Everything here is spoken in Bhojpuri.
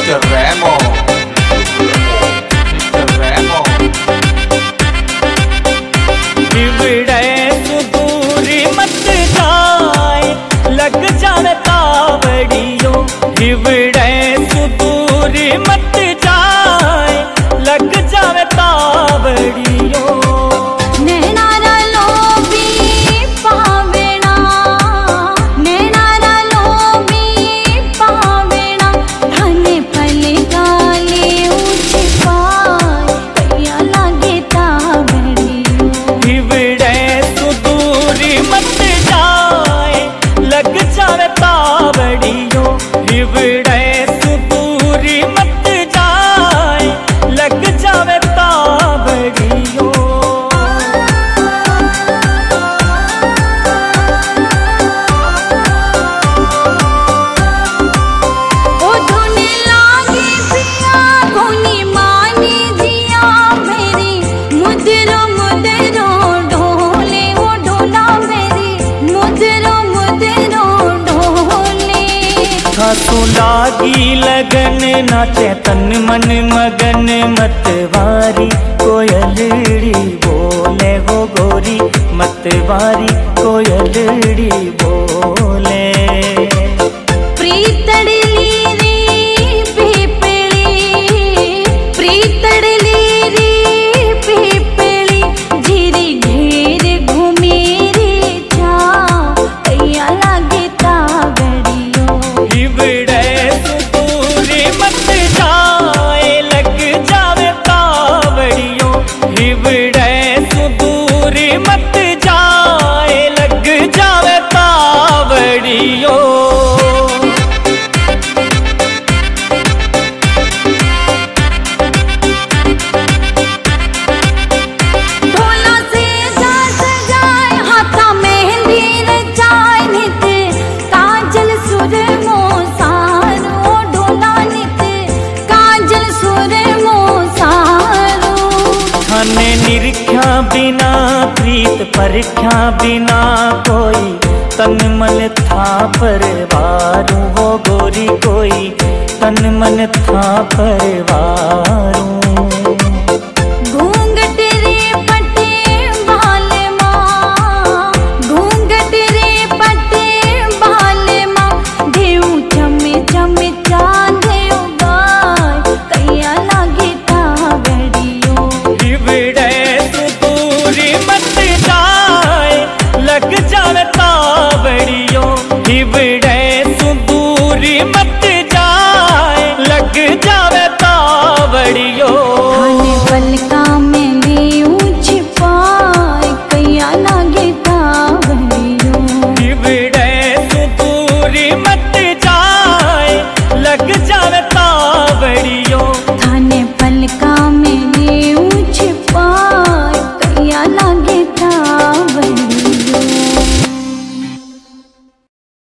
Mr. Remo. Mr. Remo. हिवड़े सुदूरी मत जाए लग जावे तावड़ियों। हिवड़े सुदूरी मत जाए लग जावे तावड़ियों। खासू लागी लगन नाचे तन मन मगन मतवारी कोयलड़ी बोले हो गोरी मतवारी कोयलड़ी बोले। निरख्या बिना प्रीत परख्या बिना कोई तन मन था परवारू हो गोरी कोई तन मन था परवारू। हिवड़े सुदूरी मत